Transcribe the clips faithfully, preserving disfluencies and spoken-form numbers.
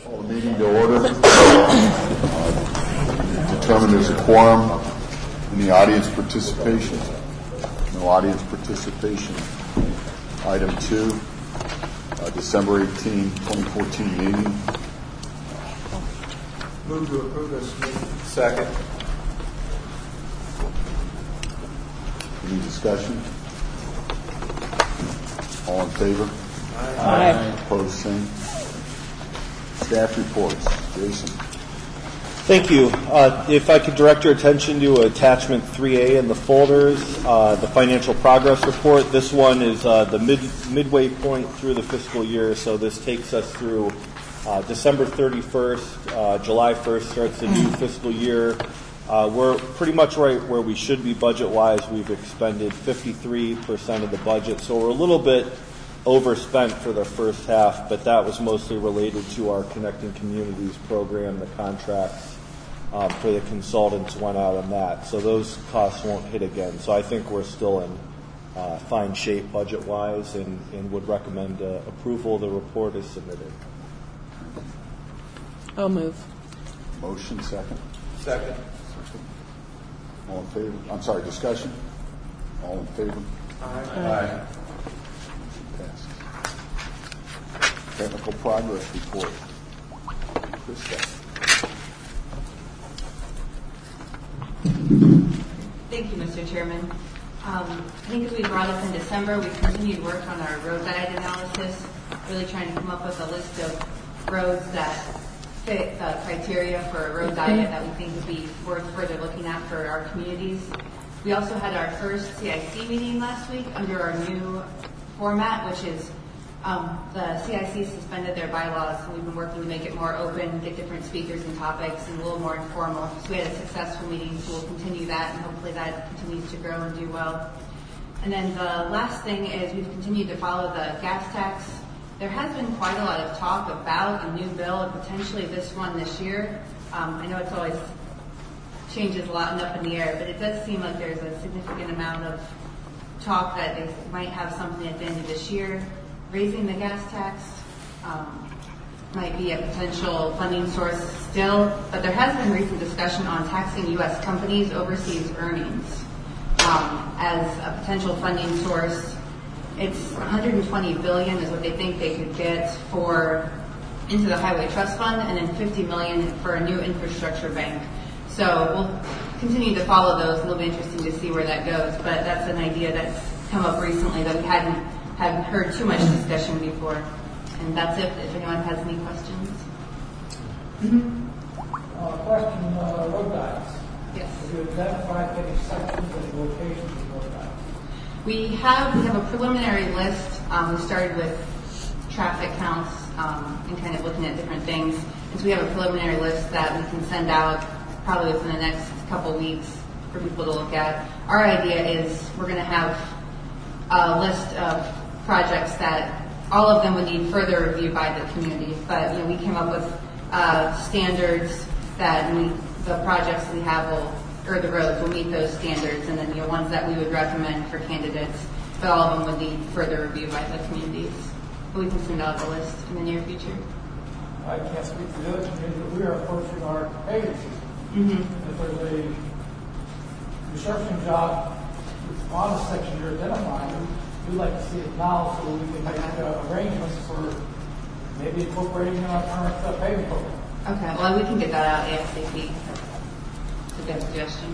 Call the meeting to order. Uh, determined there's a quorum. Any audience participation? No audience participation. Item two, uh, December eighteenth, twenty fourteen meeting. Move to approve this meeting. Second. Any discussion? All in favor? Aye. Aye. Opposed, same. Staff reports. Jason. Thank you. Uh, if I could direct your attention to attachment three A in the folders, uh, the financial progress report. This one is uh, the mid, midway point through the fiscal year, so this takes us through uh, December thirty-first. Uh, July first starts the new fiscal year. Uh, we're pretty much right where we should be budget-wise. We've expended fifty-three percent of the budget, so we're a little bit overspent for the first half, but that was mostly related to our Connecting Communities program. The contracts um, for the consultants went out on that, so those costs won't hit again. So I think we're still in uh, fine shape budget-wise, and, and would recommend uh, approval of the report as submitted. I'll move. Motion, second. Second. All in favor? I'm sorry, discussion? All in favor? Aye. Aye. Passed. Technical progress report. Krista. Thank you, Mister Chairman. Um, I think as we brought up in December, we continued work on our road diet analysis, really trying to come up with a list of roads that fit the criteria for a road diet that we think would be worth further looking at for our communities. We also had our first C I C meeting last week under our new format, which is um, the C I C suspended their bylaws, and we've been working to make it more open, get different speakers and topics, and a little more informal. So we had a successful meeting, so we'll continue that, and hopefully that continues to grow and do well. And then the last thing is we've continued to follow the gas tax. There has been quite a lot of talk about a new bill and potentially this one this year. Um, I know it's always changes a lot and up in the air, but it does seem like there's a significant amount of talk that they might have something at the end of this year. Raising the gas tax um, might be a potential funding source still, but there has been recent discussion on taxing U S companies' overseas earnings um, as a potential funding source. It's one hundred twenty billion dollars is what they think they could get for into the Highway Trust Fund, and then fifty million dollars for a new infrastructure bank. So we'll continue to follow those, and it'll be interesting to see where that goes. But that's an idea that's come up recently that we hadn't hadn't heard too much discussion before. And that's it. If anyone has any questions. Mm-hmm. Uh, question: uh, road diets. Yes. Have you identified any sections and locations of road diets? We have we have a preliminary list. Um, we started with traffic counts um, and kind of looking at different things. And so we have a preliminary list that we can send out probably within the next couple weeks for people to look at. Our idea is we're going to have a list of projects that all of them would need further review by the community. But you know, we came up with uh, standards that we, the projects we have will, or the roads will meet those standards, and then you know ones that we would recommend for candidates. But all of them would need further review by the communities. But we can send out the list in the near future. I can't speak for the other community, but we are approaching our paving season. Mm-hmm. If there's a construction job on a section you're identifying, we'd like to see it now so we can make uh, arrangements for maybe incorporating in our current uh, paving program. Okay, well, we can get that out ASAP. It's a good suggestion.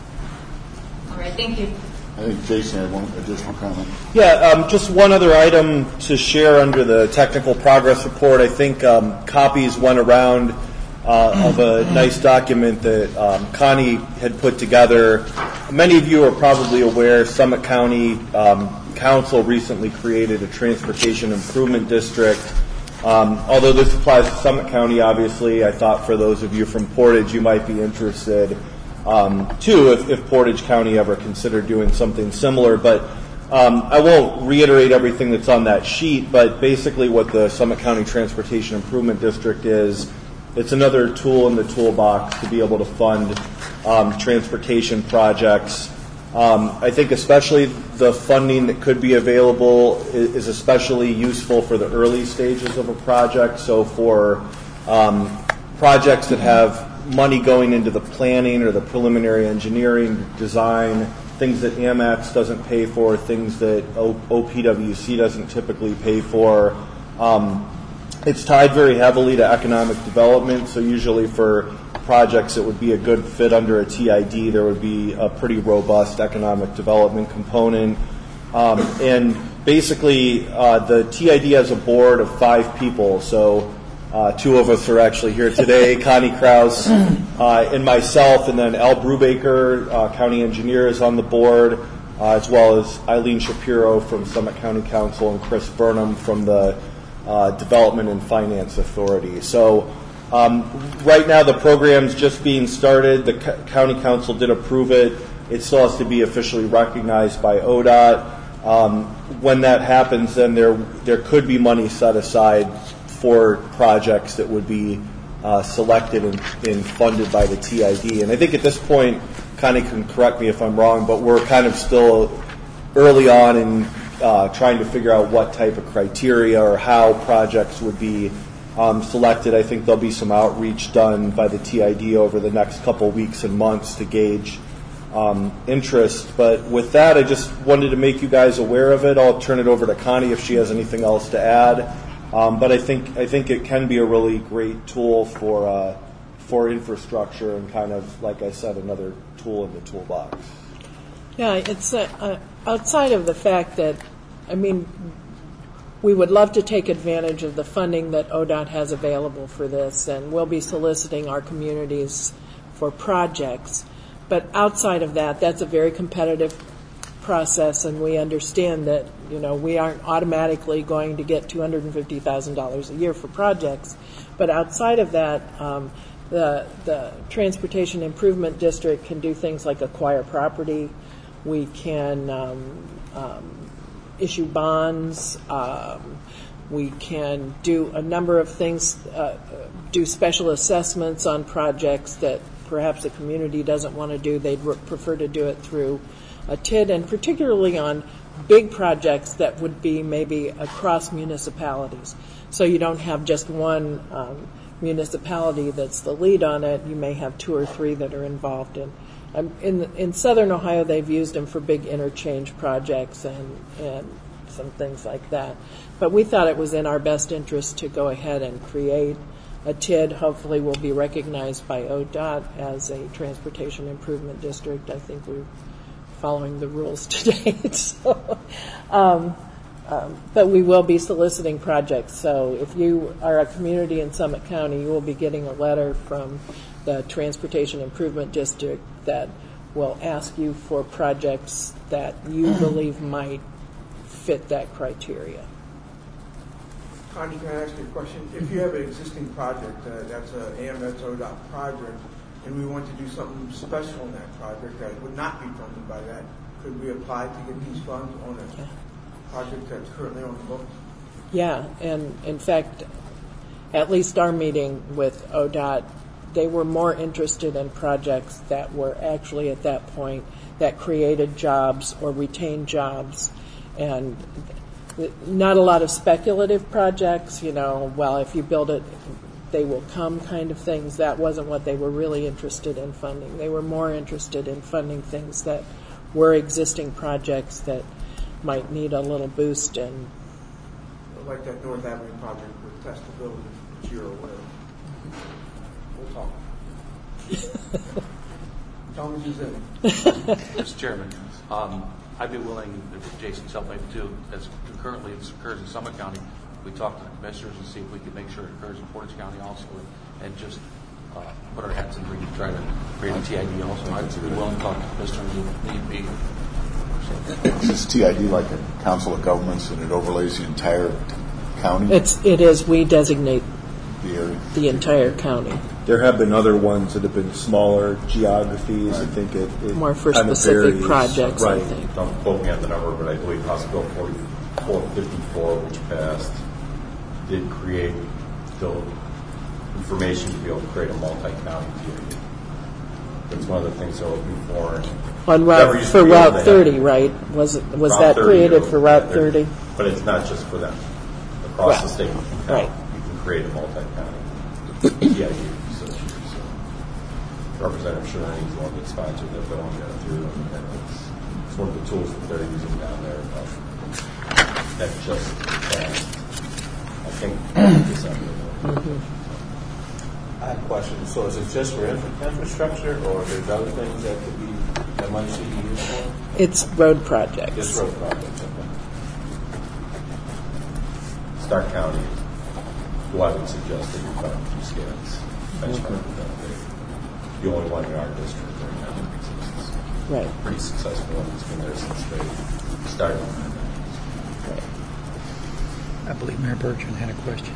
All right, thank you. I think Jason had one additional comment. Yeah, um, just one other item to share under the technical progress report. I think um, copies went around uh, of a nice document that um, Connie had put together. Many of you are probably aware Summit County um, Council recently created a transportation improvement district. Um, although this applies to Summit County, obviously, I thought for those of you from Portage, you might be interested um, too if, if Portage County ever considered doing something similar. But um, I won't reiterate everything that's on that sheet, but basically what the Summit County Transportation Improvement District is, it's another tool in the toolbox to be able to fund um, transportation projects. Um, I think especially the funding that could be available is, is especially useful for the early stages of a project. So for um, projects that have money going into the planning or the preliminary engineering, design, things that AMAX doesn't pay for, things that o- OPWC doesn't typically pay for. Um, it's tied very heavily to economic development, so usually for projects that would be a good fit under a T I D, there would be a pretty robust economic development component. Um, and basically, uh, the T I D has a board of five people, so uh, two of us are actually here today, Connie Kraus uh, and myself, and then Al Brubaker, uh, county engineer, is on the board, uh, as well as Eileen Shapiro from Summit County Council and Chris Burnham from the uh, Development and Finance Authority. So um, right now the program's just being started. The co- county council did approve it. It still has to be officially recognized by O D O T. Um, when that happens, then there there could be money set aside for projects that would be uh, selected and, and funded by the T I D. And I think at this point, Connie can correct me if I'm wrong, but we're kind of still early on in uh, trying to figure out what type of criteria or how projects would be um, selected. I think there'll be some outreach done by the T I D over the next couple weeks and months to gauge Um, interest. But with that, I just wanted to make you guys aware of it. I'll turn it over to Connie if she has anything else to add. Um, but I think I think it can be a really great tool for uh, for infrastructure and kind of, like I said, another tool in the toolbox. Yeah, it's uh, uh, outside of the fact that, I mean, we would love to take advantage of the funding that O D O T has available for this, and we'll be soliciting our communities for projects. But outside of that, that's a very competitive process, and we understand that, you know, we aren't automatically going to get two hundred fifty thousand dollars a year for projects. But outside of that, um, the the Transportation Improvement District can do things like acquire property. We can um, um, issue bonds. Um, we can do a number of things, uh, do special assessments on projects that perhaps the community doesn't want to do. They'd re- prefer to do it through a T I D, and particularly on big projects that would be maybe across municipalities. So you don't have just one um, municipality that's the lead on it. You may have two or three that are involved in. Um, in in Southern Ohio, they've used them for big interchange projects and, and some things like that. But we thought it was in our best interest to go ahead and create a T I D. Hopefully will be recognized by O D O T as a transportation improvement district. I think we're following the rules today. so, um, um, but we will be soliciting projects. So if you are a community in Summit County, you will be getting a letter from the Transportation Improvement District that will ask you for projects that you believe might fit that criteria. Connie, can I ask you a question? If you have an existing project, uh, that's a A M S O D O T project, and we want to do something special in that project that would not be funded by that, could we apply to get these funds on a yeah. project that's currently on the books? Yeah, and in fact, at least our meeting with O D O T, they were more interested in projects that were actually at that point that created jobs or retained jobs, and not a lot of speculative projects, you know, well, if you build it, they will come kind of things. That wasn't what they were really interested in funding. They were more interested in funding things that were existing projects that might need a little boost. And like that North Avenue project with testability, which you're aware of. We'll talk. Thomas is in. Mister Chairman, um, I'd be willing, if Jason's helping too, as currently it occurs in Summit County, we talk to the commissioners and see if we can make sure it occurs in Portage County also, and just uh, put our hats in the ring to try to create a T I D also. I'd be willing to talk to commissioners if need be. Is this T I D like a council of governments and it overlays the entire county? It's, it is, we designate the area? The entire county. There have been other ones that have been smaller geographies. Right. I think it, it more for kind specific of projects, right. I think. Don't quote me on the number, but I believe House Bill forty-four fifty-four, which passed, did create the information to be able to create a multi-county T I D. That's one of the things they're looking for. On route, for Route thirty, right? Was it, was that created for Route thirty? But it's not just for them. Across right. the state, you can, right. you can create a multi-county. T I D associated. So Representative Sherani is the one that sponsored that bill and got it through, and it's, it's one of the tools that they're using down there. But that just passed, I think, December. I have a question. So is it just for infra- infrastructure, or there's other things that could be that money should be used for? It's road projects. Just road projects. Okay. Stark County, who I would suggest that you find two scans. Benchmark with them. They're the only one in our district right now that exists. Right. Pretty successful one. It's been there since they started. Right. I believe Mayor Bertrand had a question.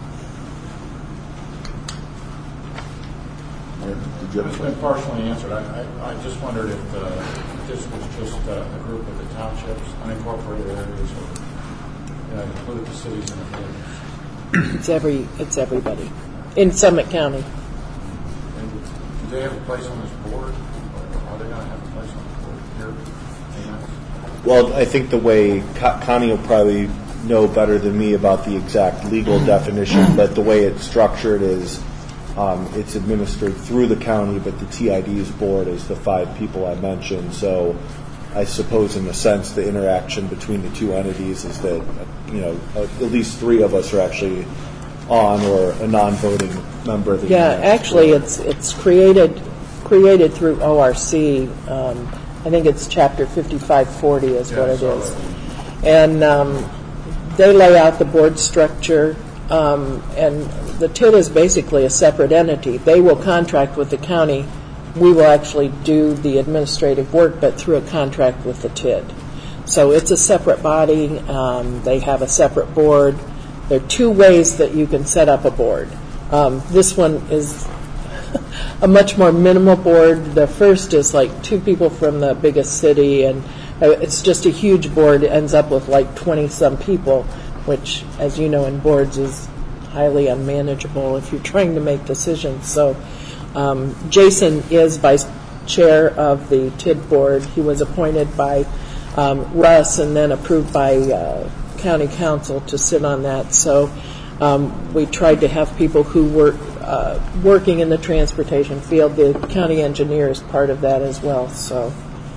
Did you have It's a been partially answered. I, I, I just wondered if, uh, if this was just uh, a group of the townships, unincorporated areas, or you know, included the cities and the villages. It's every, it's everybody in Summit County. And do they have a place on this board? Or are they going to have a place on the board here? Amen. Well, I think the way Co- Connie will probably know better than me about the exact legal definition, but the way it's structured is um, it's administered through the county, but the T I D's board is the five people I mentioned. So I suppose in a sense the interaction between the two entities is that, you know, at least three of us are actually on or a non-voting member of the Yeah, United actually, Board. it's it's created created through O R C. Um, I think it's Chapter fifty-five forty is Yeah, what I it saw is, that. and um, they lay out the board structure. Um, and the T I D is basically a separate entity. They will contract with the county. We will actually do the administrative work, but through a contract with the T I D. So it's a separate body. Um, they have a separate board. There are two ways that you can set up a board. Um, this one is a much more minimal board. The first is like two people from the biggest city, and uh, it's just a huge board. It ends up with like twenty-some people, which, as you know, in boards is highly unmanageable if you're trying to make decisions. So um, Jason is vice chair of the T I D board. He was appointed by um, Russ and then approved by uh, county council to sit on that. So um, we tried to have people who were uh, working in the transportation field. The county engineer is part of that as well. So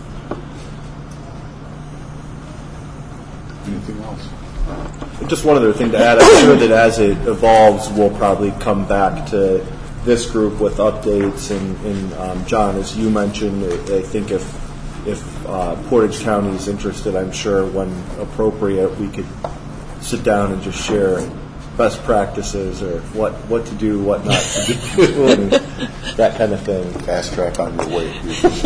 anything else? Just one other thing to add. I'm sure that as it evolves, we'll probably come back to this group with updates. And, and um, John, as you mentioned, I think if if uh, Portage County is interested, I'm sure when appropriate, we could sit down and just share best practices or what, what to do, what not to do, and that kind of thing. Fast track on your way.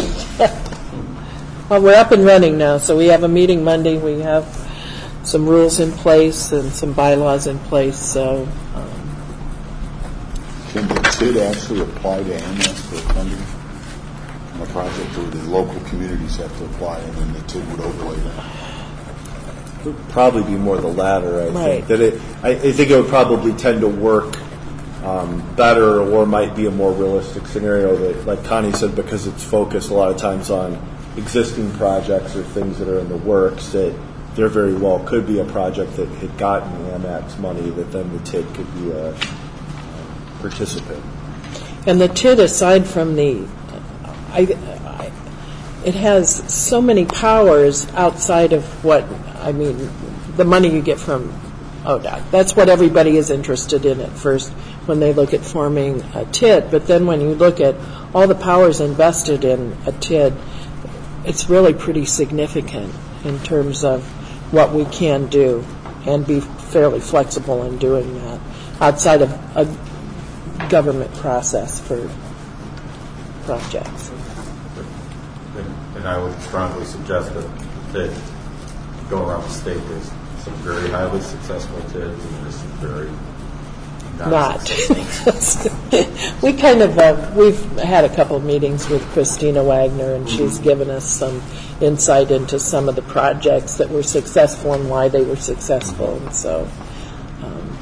well, we're up and running now. So we have a meeting Monday. We have some rules in place and some bylaws in place. So um, Can the T I D actually apply to A M S for funding on a project, or the local communities have to apply and then the T I D would overlay that? It would probably be more the latter, I Right. think. That it, I, I think it would probably tend to work um, better, or might be a more realistic scenario that, like Connie said, because it's focused a lot of times on existing projects or things that are in the works, that there very well could be a project that had gotten A M A X money that then the T I D could be a um, participant. And the T I D, aside from the, I, I, it has so many powers outside of what, I mean, the money you get from O D O T. That's what everybody is interested in at first when they look at forming a T I D. But then when you look at all the powers invested in a T I D, it's really pretty significant in terms of what we can do and be fairly flexible in doing that outside of a government process for projects. And, and I would strongly suggest that, that go around the state, there's some very highly successful T I Ds and there's some very not, Not. successful. we kind of, uh, we've had a couple of meetings with Christina Wagner, and she's given us some insight into some of the projects that were successful and why they were successful. And so, um,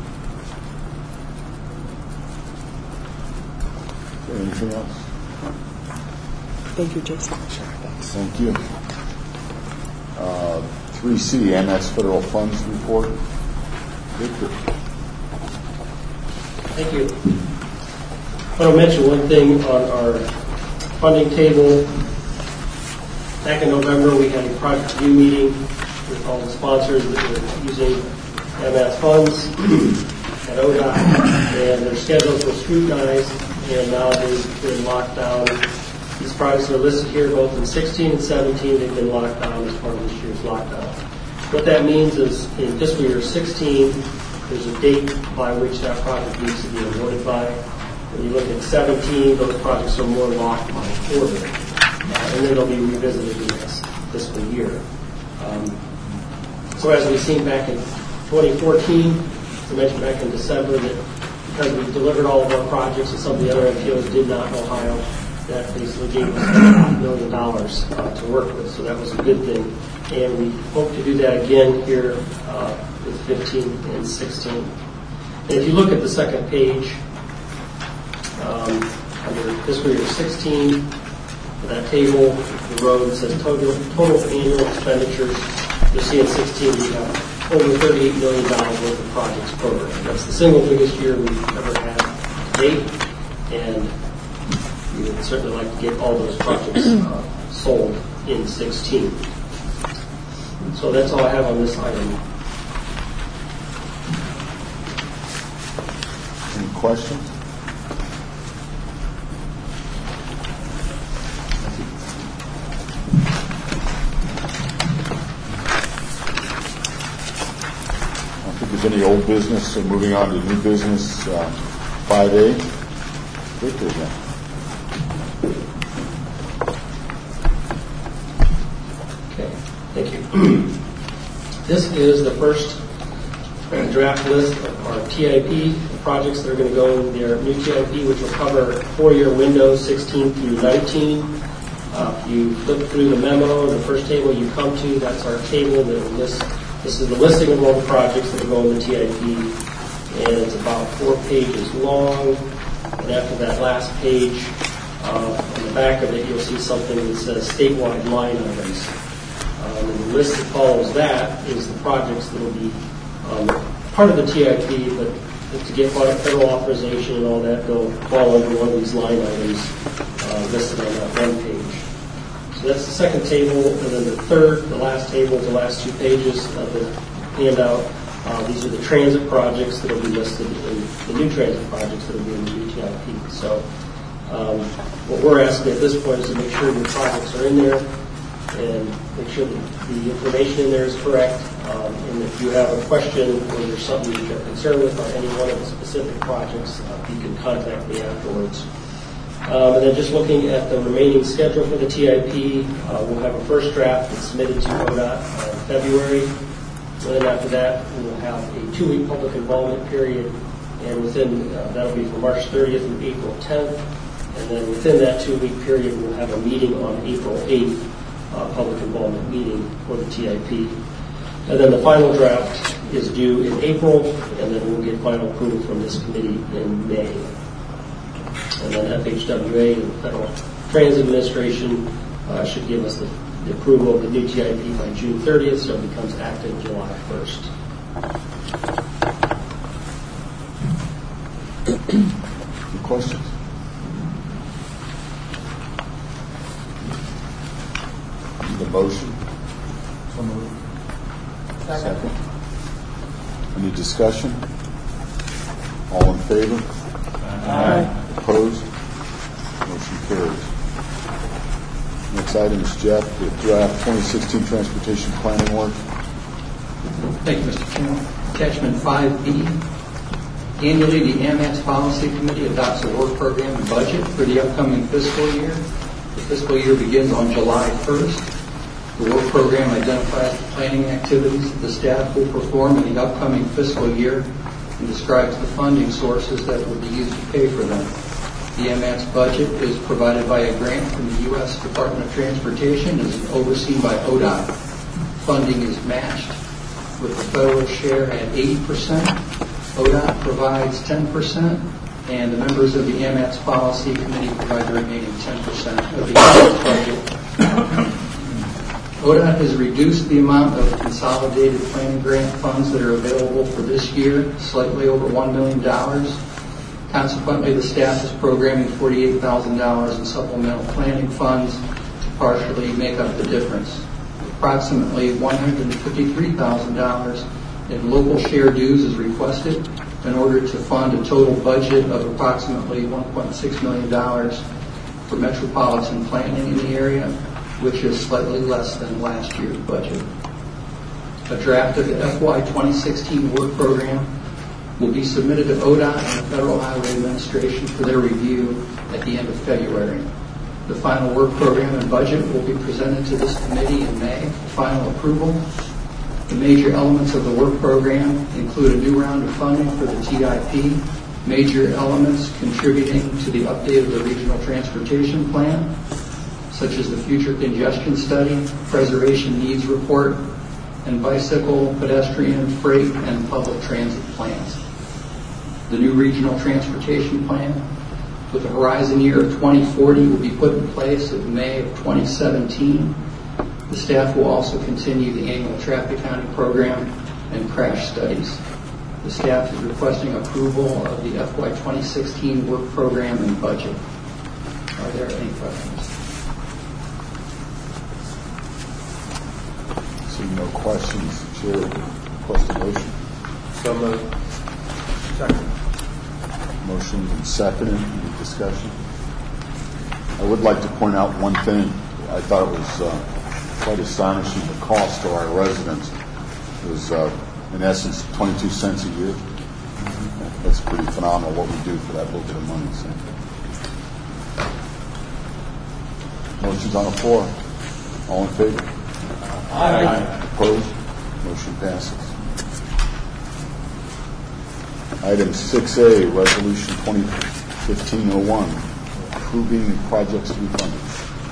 Anything else? thank you, Jason. Thank you. Uh, three C, M S Federal Funds Report. Victor. Thank you. want to mention one thing on our funding table. Back in November, we had a project review meeting with all the sponsors that were using M A S funds at O D O T, and their schedules were scrutinized, and now they've been locked down. These projects are listed here both in sixteen and seventeen. They've been locked down as part of this year's lockdown. What that means is in fiscal year sixteen, there's a date by which that project needs to be awarded by. When you look at seventeen, those projects are more locked by order, uh, and then they'll be revisited in the next fiscal year. Um, so as we've seen back in twenty fourteen, I mentioned back in December that because we delivered all of our projects and some of the other M T Os did not in Ohio, that basically gave us a million dollars uh, to work with. So that was a good thing. And we hope to do that again here uh, with fifteen and sixteen. And if you look at the second page, um, under fiscal year sixteen, for that table, the road says total, total annual expenditures. You'll see in sixteen we have over thirty-eight million dollars worth of projects programmed. That's the single biggest year we've ever had to date, and we would certainly like to get all those projects uh, sold in sixteen. So that's all I have on this item. Any questions? I don't think there's any old business, so moving on to new business, uh, five A. Victor again. Thank you. This is the first draft list of our T I P projects that are going to go in their new T I P, which will cover four-year windows sixteen through nineteen. Uh, if you flip through the memo, the first table you come to, that's our table that will list. This is the listing of all the projects that will go in the T I P, and it's about four pages long. And after that last page, uh, on the back of it, you'll see something that says statewide line items. Um, and the list that follows that is the projects that will be um, part of the T I P, but to get federal authorization and all that, they'll fall under one of these line items uh, listed on that one page. So that's the second table, and then the third, the last table, the last two pages of the handout. Uh, these are the transit projects that will be listed in the new transit projects that will be in the new T I P. So um, what we're asking at this point is to make sure the projects are in there and make sure that the information in there is correct. Um, and if you have a question or there's something that you're concerned with on any one of the specific projects, uh, you can contact me afterwards. Um, and then just looking at the remaining schedule for the T I P, uh, we'll have a first draft that's submitted to O D O T uh, in February. And then after that, we'll have a two-week public involvement period. And within, uh, that'll be from March thirtieth through April tenth. And then within that two-week period, we'll have a meeting on April eighth. Uh, public involvement meeting for the T I P. And then the final draft is due in April, and then we'll get final approval from this committee in May. And then F H W A, the Federal Transit Administration, uh, should give us the, the approval of the new T I P by June thirtieth, so it becomes active July first. Any questions? The motion. So moved. Second. Any discussion? All in favor? Aye. Opposed? Motion carries. Next item is Jeff, the draft twenty sixteen transportation planning work. Thank you, Mister Chairman. Attachment five B. Annually, the M A S Policy Committee adopts a work program and budget for the upcoming fiscal year. The fiscal year begins on July first. The work program identifies the planning activities that the staff will perform in the upcoming fiscal year and describes the funding sources that will be used to pay for them. The M A S budget is provided by a grant from the U S Department of Transportation and is overseen by O D O T. Funding is matched with the federal share at eighty percent. O D O T provides ten percent, and the members of the M A S Policy Committee provide the remaining ten percent of the M A S budget. O D O T has reduced the amount of consolidated planning grant funds that are available for this year, slightly over one million dollars. Consequently, the staff is programming forty-eight thousand dollars in supplemental planning funds to partially make up the difference. Approximately one hundred fifty-three thousand dollars in local share dues is requested in order to fund a total budget of approximately one point six million dollars for metropolitan planning in the area, which is slightly less than last year's budget. A draft of the F Y twenty sixteen work program will be submitted to O D O T and the Federal Highway Administration for their review at the end of February. The final work program and budget will be presented to this committee in May for final approval. The major elements of the work program include a new round of funding for the T I P, major elements contributing to the update of the regional transportation plan, such as the future congestion study, preservation needs report, and bicycle, pedestrian, freight, and public transit plans. The new regional transportation plan, with a horizon year of twenty forty, will be put in place in May of twenty seventeen. The staff will also continue the annual traffic counting program and crash studies. The staff is requesting approval of the F Y twenty sixteen work program and budget. Are there any questions? Seeing no questions, Chair, request a motion. So moved. Second. Motion and seconded. Any discussion? I would like to point out one thing. I thought it was uh, quite astonishing. The cost to our residents was, uh, in essence, twenty-two cents a year. That's pretty phenomenal what we do for that little bit of money. So. Motion's on the floor. All in favor? Aye. Aye. Opposed? Motion passes. Item six A, Resolution twenty fifteen oh one, approving projects to be funded.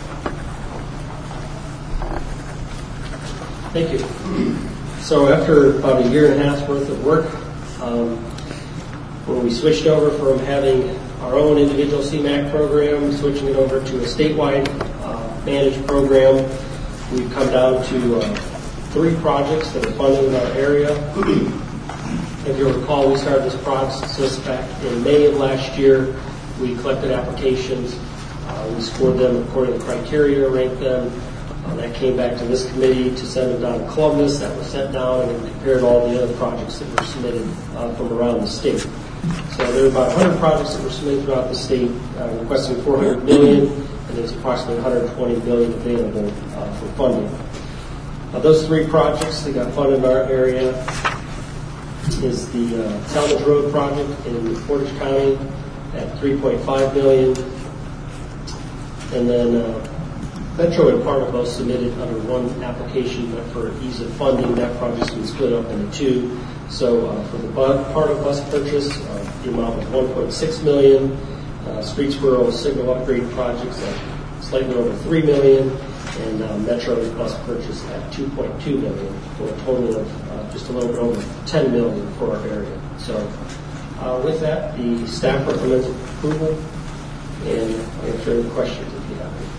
Thank you. So after about a year and a half's worth of work, um, when we switched over from having our own individual C MAC program, switching it over to a statewide uh, managed program, we've come down to uh, three projects that are funded in our area. If you'll recall, we started this process back in May of last year. We collected applications. Uh, we scored them according to criteria, ranked them. Uh, that came back to this committee to send them down to Columbus. That was sent down and compared all the other projects that were submitted uh, from around the state. So there are about one hundred projects that were submitted throughout the state, uh, requesting four hundred million dollars, and there's approximately one hundred twenty billion dollars available uh, for funding. Uh, those three projects that got funded in our area is the uh, Talmadge Road project in Portage County at three point five billion dollars, and then uh, Metro and Part of both submitted under one application, but for ease of funding, that project's been split up into two. So uh, for the bu- part of bus purchase, uh, the amount was one point six million dollars. Uh, Street Squirrel signal upgrade projects at slightly over three million dollars, and uh, Metro bus purchase at two point two million dollars, for a total of uh, just a little bit over ten million dollars for our area. So uh, with that, the staff recommends approval, and I'll answer any questions if you have any.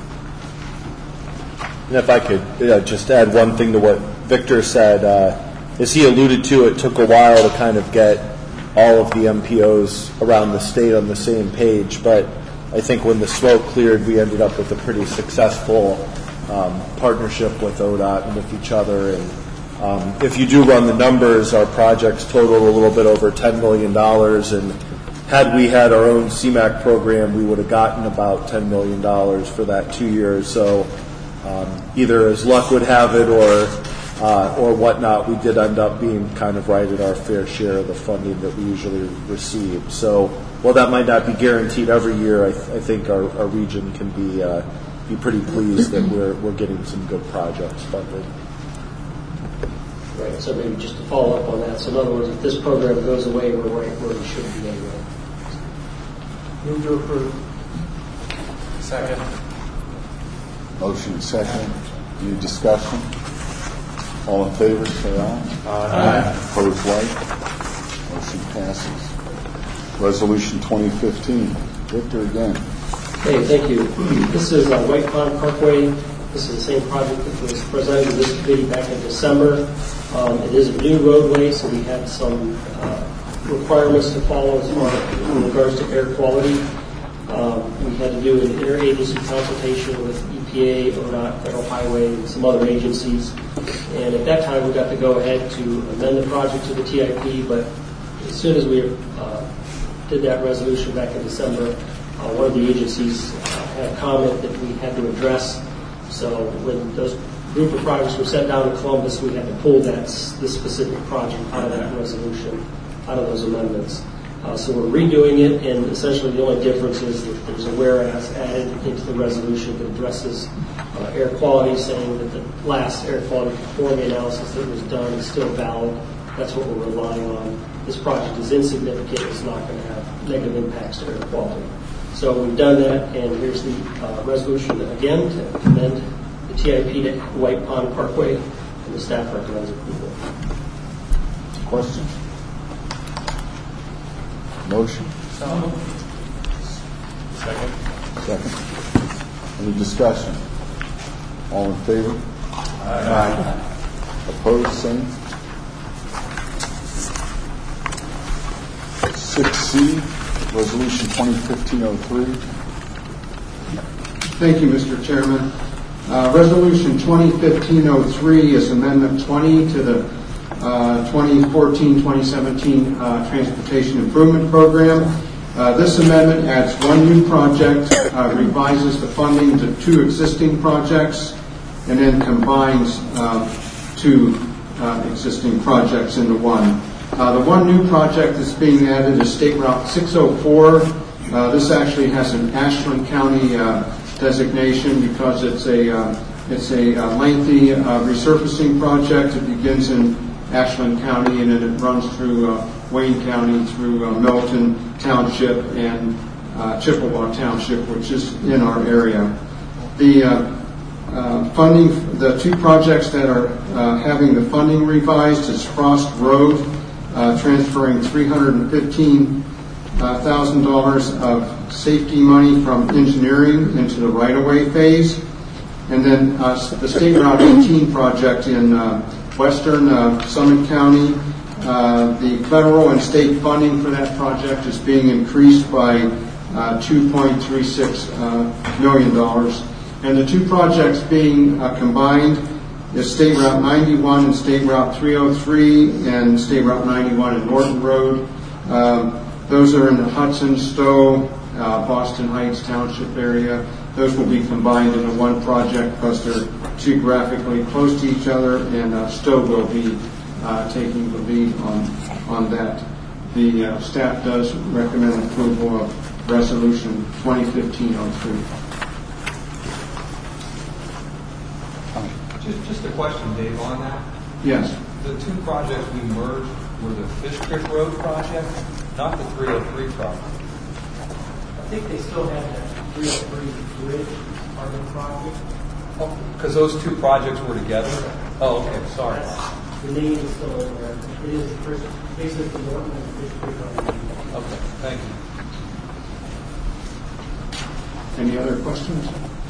And if I could uh, just add one thing to what Victor said, uh, as he alluded to, it took a while to kind of get all of the M P Os around the state on the same page, but I think when the smoke cleared, we ended up with a pretty successful um, partnership with O D O T and with each other. And um, if you do run the numbers, our projects total a little bit over ten million dollars, and had we had our own C MAC program, we would have gotten about ten million dollars for that two years. So um, either as luck would have it or uh, or whatnot, we did end up being kind of right at our fair share of the funding that we usually receive. So while that might not be guaranteed every year, I, th- I think our, our region can be uh, be pretty pleased that we're we're getting some good projects funded. Right, so maybe just to follow up on that. So in other words, if this program goes away, we're right where we should be anyway. Move to approve. Second. Motion and second. Any discussion? All in favor, say aye. Aye. Opposed, like. Motion passes. Resolution twenty fifteen. Victor again. Okay, thank you. This is uh, White Pond Parkway. This is the same project that was presented to this committee back in December. Um, it is a new roadway, so we had some uh, requirements to follow as far in regards to air quality. Um, we had to do an interagency consultation with E P A, O D O T, Federal Highway, and some other agencies. And at that time, we got to go ahead to amend the project to the T I P, but as soon as we uh, did that resolution back in December, uh, one of the agencies uh, had a comment that we had to address. So when those group of projects were sent down to Columbus, we had to pull that this specific project out of that resolution, out of those amendments. Uh, so we're redoing it, and essentially the only difference is that there's a whereas added into the resolution that addresses uh, air quality, saying that the last air quality conformity analysis that was done is still valid. That's what we're relying on. This project is insignificant. It's not going to have negative impacts to air quality. So we've done that, and here's the uh, resolution again to amend the T I P to White Pond Parkway, and the staff recommends approval. Questions? Motion? Second. Second. Any discussion? All in favor? Aye. Opposed, same. six C, Resolution twenty fifteen oh three. Thank you, Mister Chairman. Uh, Resolution twenty fifteen oh three is Amendment twenty to the uh, twenty fourteen twenty seventeen uh, Transportation Improvement Program. Uh, this amendment adds one new project, uh, revises the funding to two existing projects, and then combines uh, two uh, existing projects into one. Uh, the one new project that's being added is State Route six oh four. Uh, this actually has an Ashland County uh, designation because it's a uh, it's a uh, lengthy uh, resurfacing project. It begins in Ashland County and then it runs through uh, Wayne County, through uh, Milton Township and uh, Chippewa Township, which is in our area. The uh, uh, funding, the two projects that are uh, having the funding revised is Frost Road, uh, transferring three hundred fifteen thousand dollars of safety money from engineering into the right-of-way phase. And then uh, the State Route eighteen project in uh, western uh, Summit County. Uh, the federal and state funding for that project is being increased by uh, two point three six uh, million dollars. And the two projects being uh, combined is State Route ninety-one and State Route three oh three and State Route ninety-one and Norton Road. Um, those are in the Hudson, Stowe, uh, Boston Heights Township area. Those will be combined into one project because they're geographically close to each other, and uh, Stowe will be uh, taking the lead on on that. The uh, staff does recommend approval of Resolution twenty fifteen oh three. Just, just a question, Dave, on that. Yes. The two projects we merged were the Fish Creek Road project, not the three oh three project. I think they still have that three oh three bridge part of the project. Oh, because those two projects were together? Oh, okay, sorry. That's, the name is still in there. It is first, basically Norton and Fish Creek Road. Okay, thank you. Any other questions?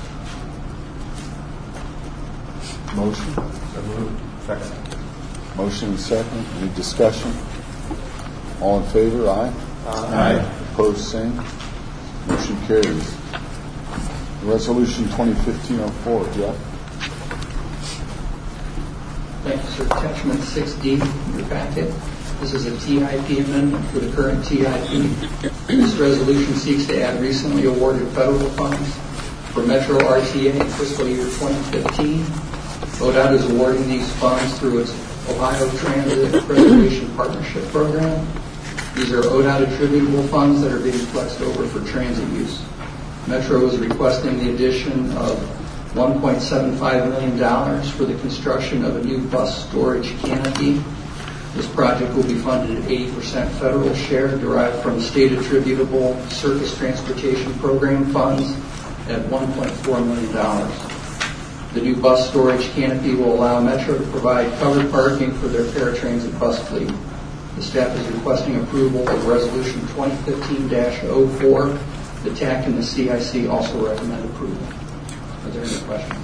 Motion? So moved. Second. Motion and second. Any discussion? All in favor? Aye. Aye. Opposed, same. Motion carries. Resolution twenty fifteen oh four, Jeff. Thank you, sir. Attachment six D in your packet. This is a T I P amendment for the current T I P. This resolution seeks to add recently awarded federal funds for Metro R T A in fiscal year twenty fifteen. O D O T is awarding these funds through its Ohio Transit Preservation Partnership Program. These are O D O T attributable funds that are being flexed over for transit use. Metro is requesting the addition of one point seven five million dollars for the construction of a new bus storage canopy. This project will be funded at eighty percent federal share derived from state attributable surface transportation program funds at one point four million dollars. The new bus storage canopy will allow Metro to provide covered parking for their paratransit bus fleet. The staff is requesting approval of Resolution twenty fifteen dash oh four. The T A C and the C I C also recommend approval. Are there any questions?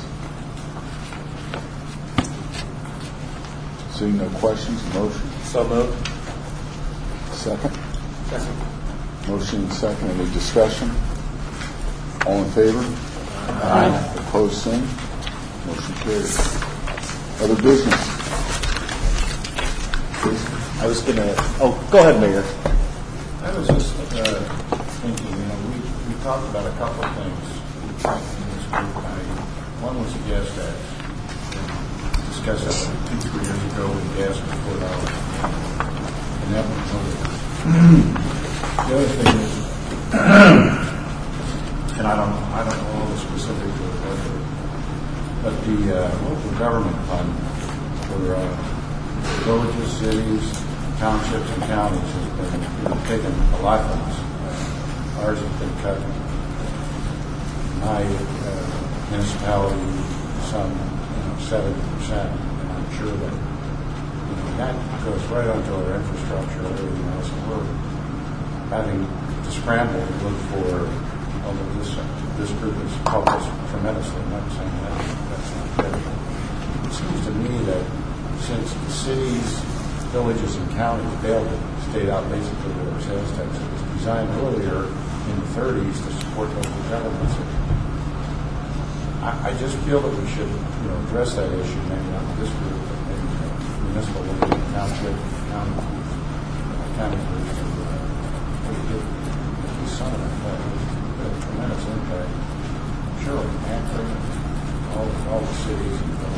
Seeing no questions, motion? So moved. second? Second. Motion and second. Any discussion? All in favor? Aye. Opposed, same. Motion carries. Other business? I was going to, oh, go ahead, Mayor. I was just uh, thinking, you know, we, we talked about a couple of things in this group. I, one was the gas tax. We discussed that two, three years ago when gas was four dollars. And that was voted. The other thing is, and I don't, I don't know all the specifics of the budget, but the uh, local government fund for uh, villages, cities, townships, and counties has been, you know, taken a lot from us. Uh, ours has been cut. My uh, municipality, some, you know, seventy percent, and I'm sure that, you know, that goes right onto our infrastructure and everything else. And we're having to scramble to look for, although this this group has helped us tremendously. I'm not saying that that's not good. It seems to me that since the cities, villages, and counties bailed the state out basically with their sales tax, it was designed earlier in the thirties to support local governments. I, I just feel that we should, you know, address that issue, maybe not this group, but maybe municipal, maybe township, county, county groups. Some of it, but it had a tremendous impact. Sure, Antrim, all, all the cities.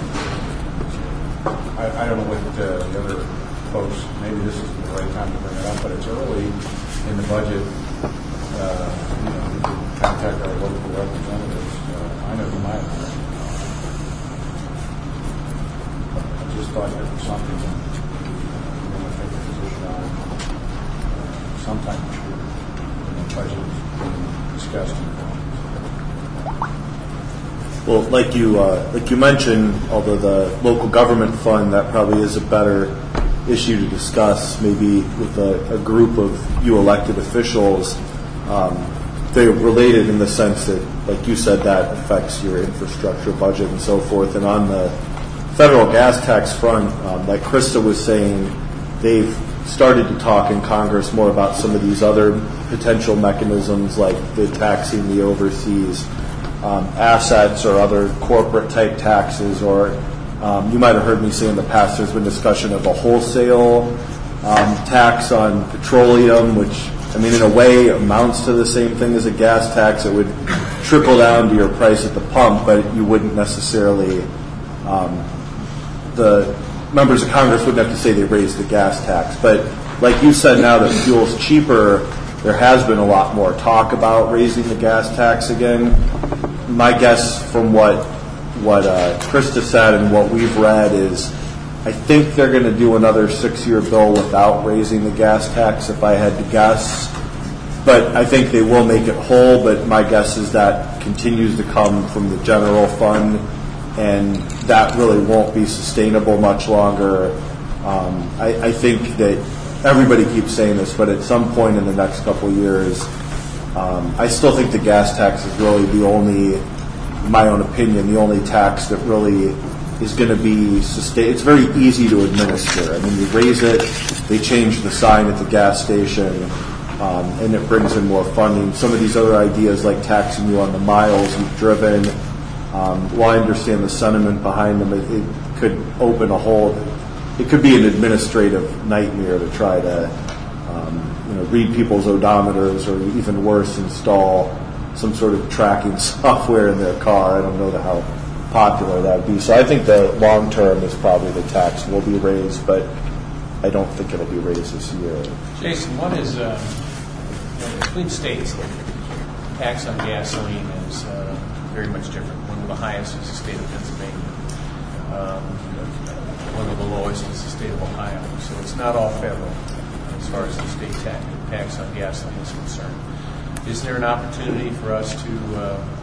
I, I don't know what uh, the other folks, maybe this isn't the right time to bring it up, but it's early in the budget. Uh, you know, we can contact our local representatives. Uh, I know who mine are. I just thought there was something that we're going to take a position on uh, sometime this year. Budget being discussed. Well, like you uh, like you mentioned, although the local government fund, that probably is a better issue to discuss, maybe with a, a group of you elected officials. Um, they're related in the sense that, like you said, that affects your infrastructure budget and so forth. And on the federal gas tax front, um, like Krista was saying, they've started to talk in Congress more about some of these other potential mechanisms, like the taxing the overseas um, assets or other corporate type taxes, or um, you might have heard me say in the past there's been discussion of a wholesale um, tax on petroleum, which, I mean, in a way amounts to the same thing as a gas tax. It would trickle down to your price at the pump, but you wouldn't necessarily um, the members of Congress wouldn't have to say they raised the gas tax. But like you said, now that fuel's cheaper, there has been a lot more talk about raising the gas tax again. My guess from what what uh, Krista said and what we've read is I think they're going to do another six-year bill without raising the gas tax, if I had to guess. But I think they will make it whole, but my guess is that continues to come from the general fund, and that really won't be sustainable much longer. Um, I, I think that everybody keeps saying this, but at some point in the next couple of years, um, I still think the gas tax is really the only, in my own opinion, the only tax that really is going to be sustained. It's very easy to administer. I mean, you raise it, they change the sign at the gas station, um, and it brings in more funding. Some of these other ideas, like taxing you on the miles you've driven, Um, well, I understand the sentiment behind them. It, it could open a whole. It could be an administrative nightmare to try to, um, you know, read people's odometers, or even worse, install some sort of tracking software in their car. I don't know how popular that would be. So I think the long term is probably the tax will be raised, but I don't think it'll be raised this year. Jason, what is uh, you know, between states? The tax on gasoline is uh, very much different. One of the highest is the state of Pennsylvania. Um, one of the lowest is the state of Ohio. So it's not all federal as far as the state tax, tax on gasoline is concerned. Is there an opportunity for us to uh,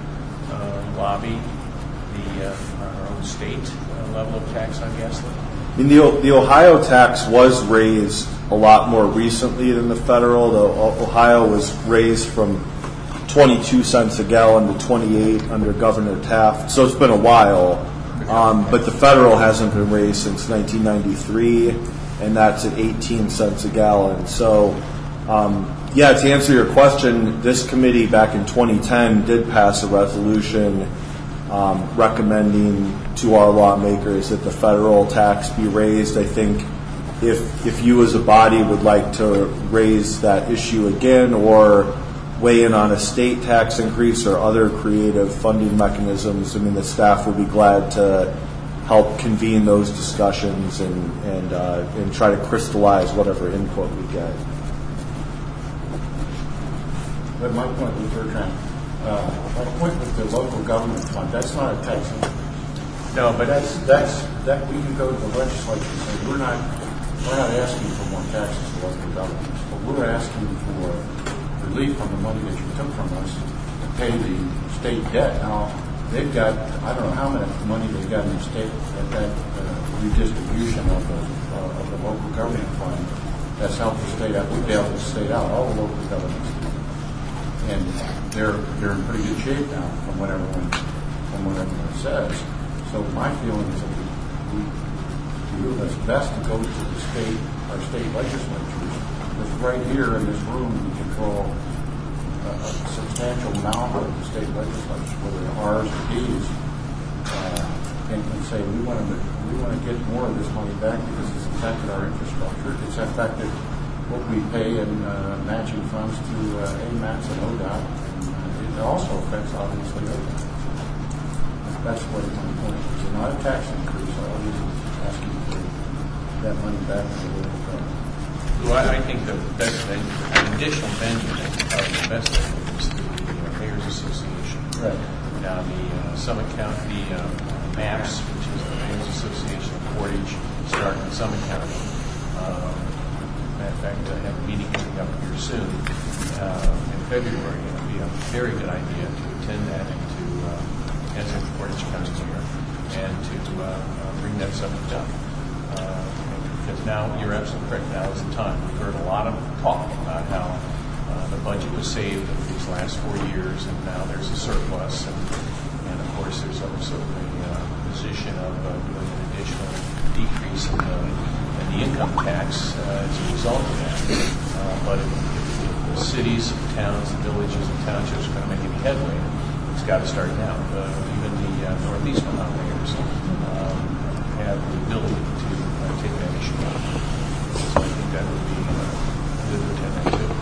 uh, lobby the uh, our own state uh, level of tax on gasoline? I mean, the, the Ohio tax was raised a lot more recently than the federal. The Ohio was raised from twenty-two cents a gallon to twenty-eight under Governor Taft. So it's been a while. Um, but the federal hasn't been raised since nineteen ninety-three, and that's at eighteen cents a gallon. So Um, yeah, to answer your question, this committee back in twenty ten did pass a resolution um, recommending to our lawmakers that the federal tax be raised. I think if if you as a body would like to raise that issue again or weigh in on a state tax increase or other creative funding mechanisms, I mean, the staff would be glad to help convene those discussions and and, uh, and try to crystallize whatever input we get. But my point with Bertrand, uh, my point with the local government fund, that's not a tax increase. No, but that's that's that we can go to the legislature and say we're not we're not asking for more taxes to local governments, but we're asking for relief from the money that you took from us to pay the state debt. Now they've got I don't know how much money they've got in the state at that uh, redistribution of the uh, of the local government fund that's helped the state out. We bailed the state out, all the local governments. And they're they're in pretty good shape now, from what everyone from what everyone says. So my feeling is that we, we feel it's best to go to the state, our state legislatures, because right here in this room we control a, a substantial amount of the state legislature, whether they're R's or D's, uh, and, and say we want to we want to get more of this money back because it's affected our infrastructure. It's affected what we pay in uh, matching funds to uh, A MAX and O D O T, and uh, it also affects, obviously, O D O T. That's what my point is. It's not a tax increase. All it is is asking for that money back to the local government. Well, I think the best thing, an additional benefit of the best thing is the uh, Mayor's Association. Right. Now, the uh, Summit County uh, MAPS, which is the Mayor's Association of Portage, starting in Summit County. Uh, Matter of fact, I have a meeting coming up here soon uh, in February. It would be a very good idea to attend that and to uh, answer the Portage County here and to uh, uh, bring that subject up. Uh, because now, you're absolutely correct, now is the time. We've heard a lot of talk about how uh, the budget was saved over these last four years and now there's a surplus. And, and of course, there's also a uh, position of uh, doing an additional decrease in the the income tax uh, as a result of that. Uh, but if, if the cities, towns, the villages, and townships are going to make any headway, it's got to start now. Uh, even the uh, Northeast mayors um, have the ability to uh, take that issue on. So I think that would be uh, good to attend that too.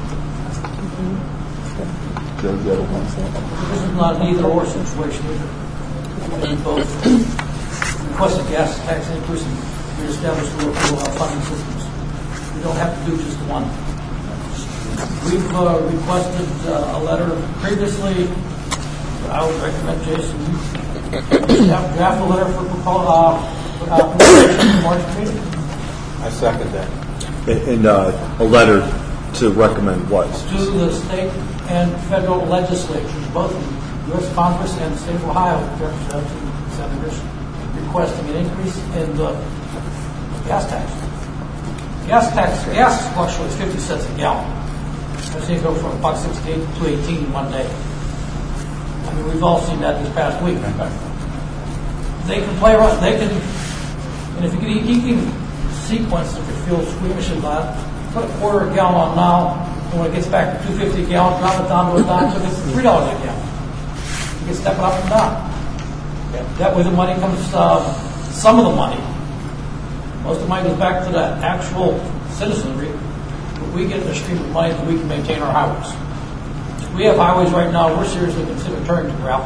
Joe, the other one. This is not an either-or situation either. We need both. Request a gas tax increase and reestablish local uh, funding systems. We don't have to do just one. We've uh, requested uh, a letter previously. I would recommend Jason you have draft a letter for proposal uh, uh, March meeting. I second that. And uh, a letter to recommend what? To the state and federal legislatures, both U S Congress and the state of Ohio, representatives and senators, requesting an increase in the gas tax. Gas tax, gas fluctuates fifty cents a gallon. I've seen it go from a buck sixty-eight to two eighteen one day. I mean, we've all seen that this past week. They can play around. They can, and if you can keep sequence, if it feels squeamish and loud, put a quarter a gallon on now, and when it gets back to two fifty a gallon, drop it down to a dime, so it's three dollars a gallon. You can step it up and down. That way, the money comes. Uh, some of the money. Most of the money goes back to the actual citizenry, but we get the stream of money that we can maintain our highways. If we have highways right now, we're seriously considering turning to gravel.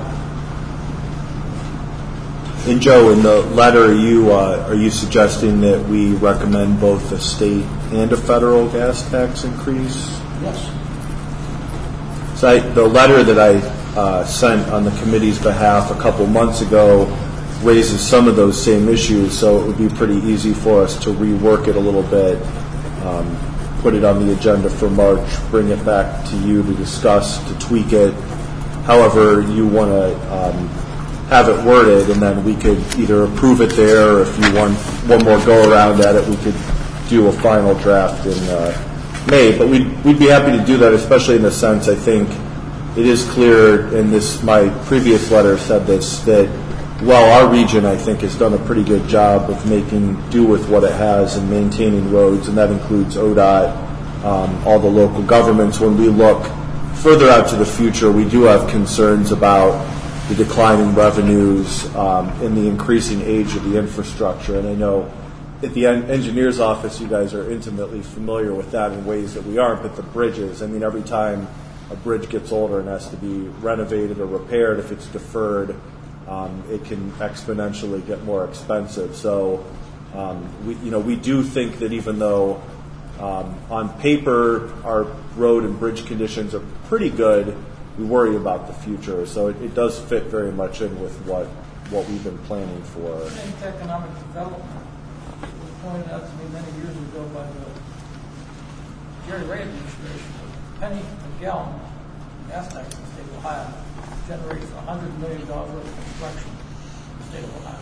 And Joe, in the letter, are you uh, are you suggesting that we recommend both a state and a federal gas tax increase? Yes. So I, the letter that I uh, sent on the committee's behalf a couple months ago raises some of those same issues, so it would be pretty easy for us to rework it a little bit, um, put it on the agenda for March, bring it back to you to discuss, to tweak it, however you want to um, have it worded, and then we could either approve it there, or if you want one more go around at it, we could do a final draft in uh, May. But we'd, we'd be happy to do that, especially in the sense, I think, it is clear, and this my previous letter said this, that well, our region, I think, has done a pretty good job of making do with what it has and maintaining roads, and that includes O D O T, um, all the local governments. When we look further out to the future, we do have concerns about the declining revenues um, and the increasing age of the infrastructure. And I know at the en- engineer's office, you guys are intimately familiar with that in ways that we aren't, but the bridges, I mean, every time a bridge gets older and has to be renovated or repaired, if it's deferred, um, it can exponentially get more expensive. So, um, we, you know, we do think that even though um, on paper our road and bridge conditions are pretty good, we worry about the future. So it, it does fit very much in with what what we've been planning for. I think economic development was pointed out to me many years ago by the Jerry Ray administration. A penny a gallon gas tax in the state of Ohio generates one hundred million dollars worth of construction in the state of Ohio.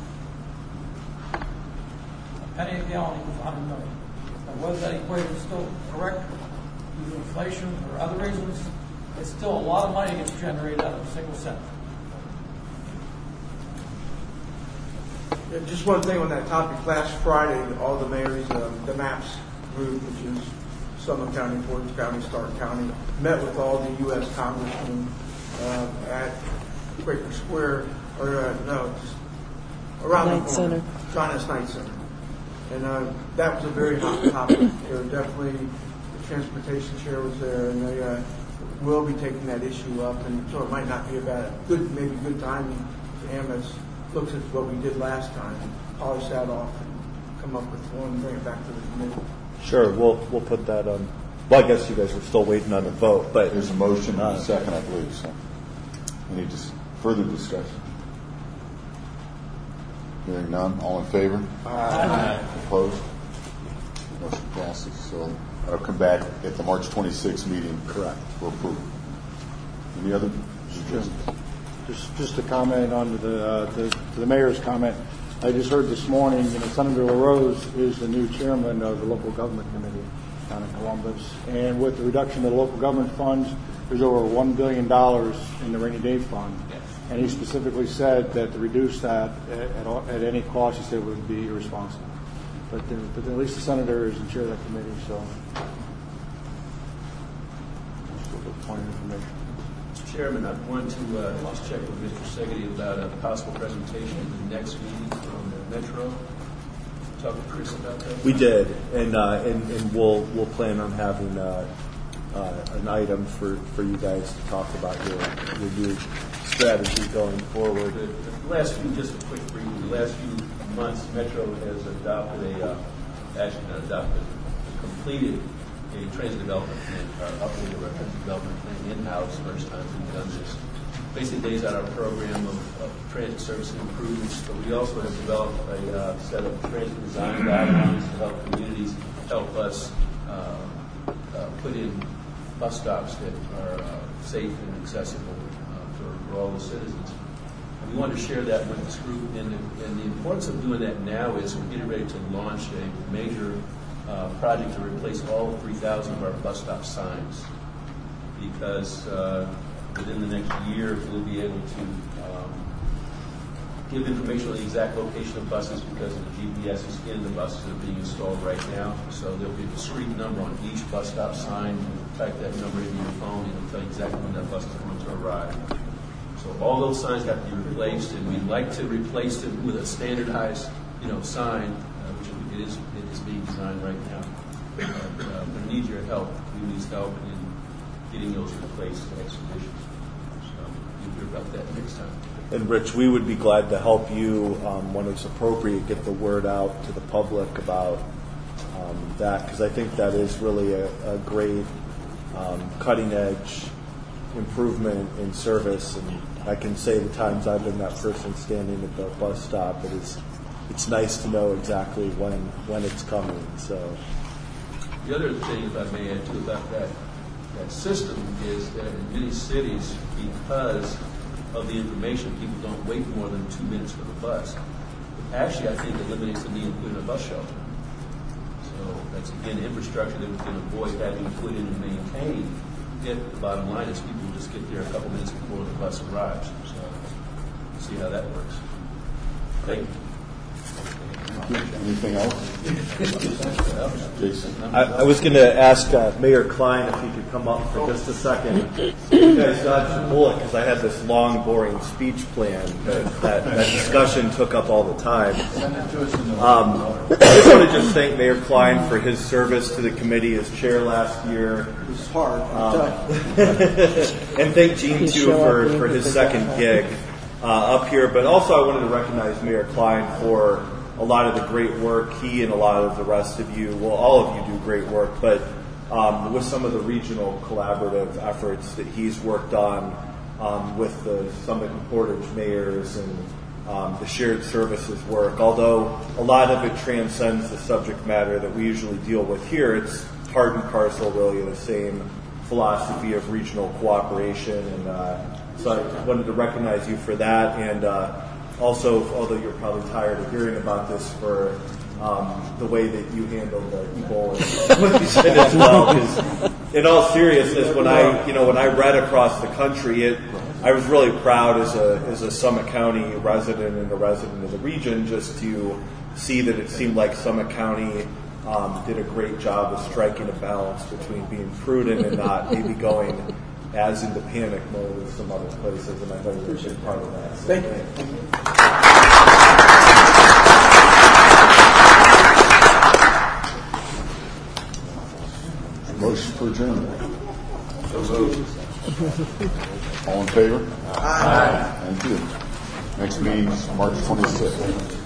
A penny a gallon equals one hundred million dollars. Now, whether that equation is still correct due to inflation or other reasons, it's still a lot of money gets generated out of a single cent. Yeah, just one thing on that topic. Last Friday, all the mayors, um, the MAPS group, which is Summit County, Portage County, Stark County, met with all the U S congressmen uh, at Quaker Square, or uh, no, just around Knight the corner, Center. John S. Knight Center. And uh, that was a very hot topic. They were definitely, the transportation chair was there, and they uh, will be taking that issue up. And so it might not be a bad, good, maybe good timing for A M S looks at what we did last time, polish that off, and come up with one and bring it back to the committee. Sure, we'll we'll put that on. Well, I guess you guys are still waiting on the vote, but There's a motion and uh, a second, I believe. So, any dis- further discussion? Hearing none. All in favor? Aye. Opposed? Motion passes. So that'll come back at the March twenty-sixth meeting. Correct. For approval. Any other suggestions? Just, just to comment on the, uh, the, to the mayor's comment, I just heard this morning, you know, Senator LaRose is the new chairman of the local government committee down in Columbus, and with the reduction of the local government funds, there's over one billion dollars in the rainy day fund. Yes. And he specifically said that to reduce that at, at, all, at any cost, he said would be irresponsible. But, uh, but at least the senator is in chair of that committee, so just a little point of information. Chairman, I wanted to uh, just check with Mister Segedy about a possible presentation at the next meeting from the Metro. Talk to Chris about that. we did, and uh, and, and we'll we'll plan on having uh, uh, an item for, for you guys to talk about your your new strategy going forward. The, the last few, just a quick review. The last few months, Metro has adopted a, uh, actually not adopted, completed a transit development plan, or updated our transit development plan in-house. First time we've done this. Basically lays out our program of, of transit service improvements, but we also have developed a uh, set of transit design guidelines to help communities help us uh, uh, put in bus stops that are uh, safe and accessible uh, for, for all the citizens. And we want to share that with this group, and the, and the importance of doing that now is we're getting ready to launch a major Uh, project to replace all three thousand of our bus stop signs, because uh, within the next year we'll be able to um, give information on the exact location of buses because of the G P Ss in the buses that are being installed right now. So there'll be a discrete number on each bus stop sign. You type that number into your phone and it'll tell you exactly when that bus is going to arrive. So all those signs have to be replaced, and we'd like to replace them with a standardized, you know, sign, uh, which it is it is being designed right now. But uh, we need your help. We need help in getting those replaced expeditiously. So you'll hear about that next time. And Rich, we would be glad to help you um, when it's appropriate, get the word out to the public about um, that, because I think that is really a, a great um, cutting edge improvement in service. And I can say the times I've been that person standing at the bus stop, it is it's nice to know exactly when when it's coming. So the other thing, if I may add too, about that that system is that in many cities, because of the information, people don't wait more than two minutes for the bus. Actually, I think it eliminates the need to put in a bus shelter. So that's, again, infrastructure that we can avoid having to put in and maintain. Yet the bottom line is people will just get there a couple minutes before the bus arrives. So we'll see how that works. Thank you. Anything else? Jason? I, I was going to ask uh, Mayor Klein if he could come up for just a second. You guys dodged a bullet because I had this long, boring speech plan that, that, that discussion took up all the time. Um, I just want to just thank Mayor Klein for his service to the committee as chair last year. It was hard. Um, and thank Gene, too, for, for his second gig uh, up here. But also I wanted to recognize Mayor Klein for a lot of the great work. He and a lot of the rest of you, well, all of you do great work, but um, with some of the regional collaborative efforts that he's worked on um, with the Summit and Portage mayors and um, the shared services work, although a lot of it transcends the subject matter that we usually deal with here, it's part and parcel really the same philosophy of regional cooperation. And uh, so I wanted to recognize you for that. And uh, also, although you're probably tired of hearing about this, for um, the way that you handled the Ebola and what you said as well. Because in all seriousness, when I, you know, when I read across the country, it, I was really proud as a as a Summit County resident and a resident of the region just to see that it seemed like Summit County um, did a great job of striking a balance between being prudent and not maybe going as into panic mode as some other places, and I thought you were a big part of that. So thank you. Motion for adjournment. All in favor? Aye. Thank you. Next meeting is March twenty-sixth.